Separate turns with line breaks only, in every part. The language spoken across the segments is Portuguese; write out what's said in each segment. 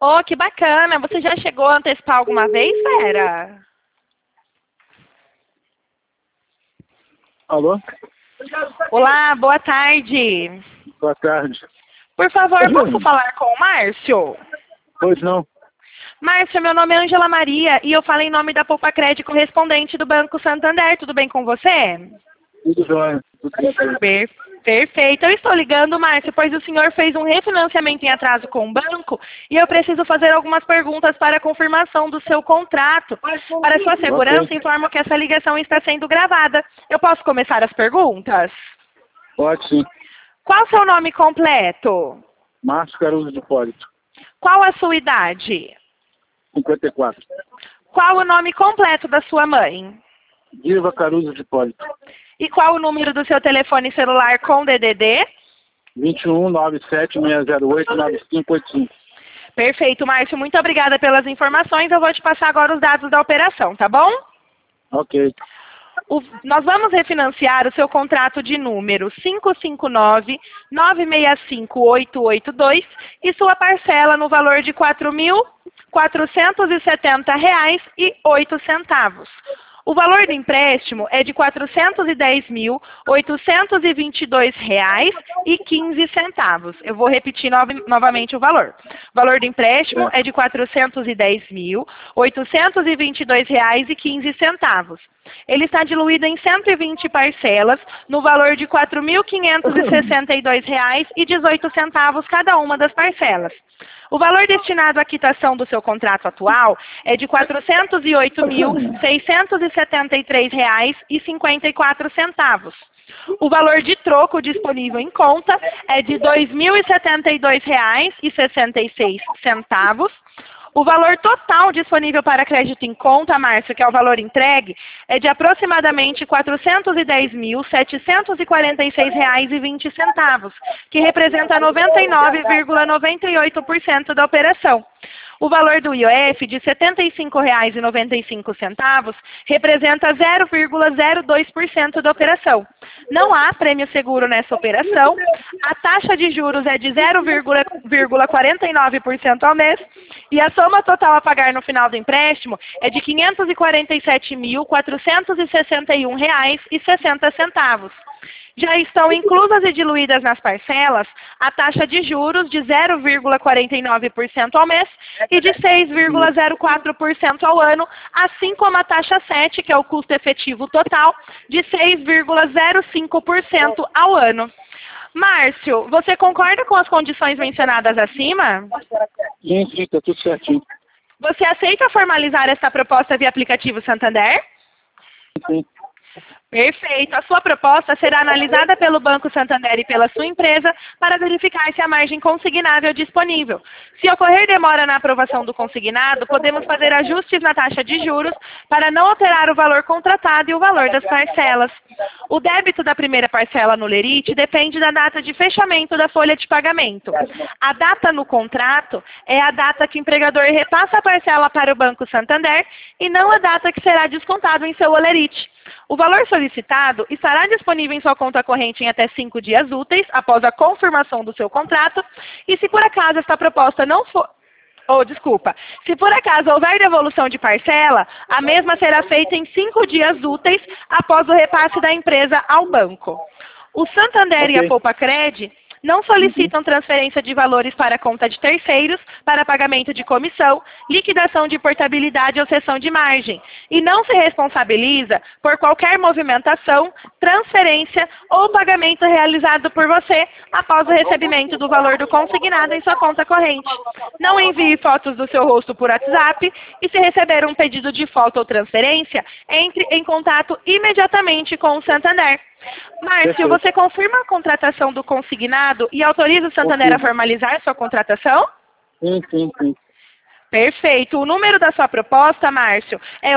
Oh, que bacana. Você já chegou a antecipar alguma vez, Vera?
Alô?
Olá, boa tarde.
Boa tarde.
Por favor, posso falar com o Márcio?
Pois não.
Márcio, meu nome é Ângela Maria e eu falo em nome da Poupa Crédito, correspondente do Banco Santander. Tudo bem com você?
Tudo jóia. Tudo bem.
Perfeito. Eu estou ligando, Márcio, pois o senhor fez um refinanciamento em atraso com o banco e eu preciso fazer algumas perguntas para a confirmação do seu contrato. Para sua segurança,
Ok.
informo que essa ligação está sendo gravada. Eu posso começar as perguntas?
Pode sim.
Qual o seu nome completo?
Márcio Caruso de Hipólito.
Qual a sua idade?
54.
Qual o nome completo da sua mãe?
Diva Caruso de Hipólito.
E qual o número do seu telefone celular com DDD?
21 97 608 9585.
Perfeito, Márcio. Muito obrigada pelas informações. Eu vou te passar agora os dados da operação, tá bom?
Ok.
Nós vamos refinanciar o seu contrato de número 559-965-882 e sua parcela no valor de R$ 4.470,08. O valor do empréstimo é de R$ 410.822,15. Eu vou repetir novamente o valor. O valor do empréstimo é de R$ 410.822,15. Ele está diluído em 120 parcelas, no valor de R$ 4.562,18 cada uma das parcelas. O valor destinado à quitação do seu contrato atual é de R$ 408.673,54. O valor de troco disponível em conta é de R$ 2.072,66. O valor total disponível para crédito em conta, Márcio, que é o valor entregue, é de aproximadamente R$ 410.746,20, que representa 99,98% da operação. O valor do IOF de R$ 75,95 representa 0,02% da operação. Não há prêmio seguro nessa operação. A taxa de juros é de 0,49% ao mês e a soma total a pagar no final do empréstimo é de R$ 547.461,60. Já estão inclusas e diluídas nas parcelas a taxa de juros de 0,49% ao mês e de 6,04% ao ano, assim como a taxa 7, que é o custo efetivo total, de 6,05% ao ano. Márcio, você concorda com as condições mencionadas acima?
Sim, está tudo certinho.
Você aceita formalizar esta proposta via aplicativo Santander?
Sim.
Perfeito. A sua proposta será analisada pelo Banco Santander e pela sua empresa para verificar se a margem consignável é disponível. Se ocorrer demora na aprovação do consignado, podemos fazer ajustes na taxa de juros para não alterar o valor contratado e o valor das parcelas. O débito da primeira parcela no Lerite depende da data de fechamento da folha de pagamento. A data no contrato é a data que o empregador repassa a parcela para o Banco Santander e não a data que será descontado em seu Olerite. O valor solicitado estará disponível em sua conta corrente em até 5 dias úteis, após a confirmação do seu contrato, e se por acaso esta proposta não for... Se por acaso houver devolução de parcela, a mesma será feita em 5 dias úteis após o repasse da empresa ao banco. O Santander e a Poupa Cred não solicitam transferência de valores para a conta de terceiros, para pagamento de comissão, liquidação de portabilidade ou cessão de margem, e não se responsabiliza por qualquer movimentação, transferência ou pagamento realizado por você após o recebimento do valor do consignado em sua conta corrente. Não envie fotos do seu rosto por WhatsApp e, se receber um pedido de foto ou transferência, entre em contato imediatamente com o Santander. Márcio, você confirma a contratação do consignado e autoriza o Santander a formalizar sua contratação?
Sim.
Perfeito. O número da sua proposta, Márcio, é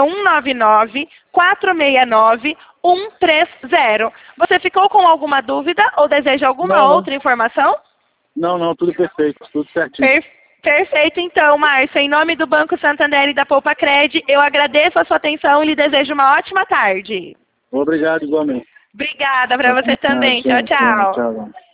199-469-130. Você ficou com alguma dúvida ou deseja alguma outra informação?
Não, tudo perfeito, tudo certinho.
Perfeito, então, Márcio. Em nome do Banco Santander e da Poupa Cred, eu agradeço a sua atenção e lhe desejo uma ótima tarde.
Obrigado, igualmente.
Obrigada para você também. Tchau.
Tchau.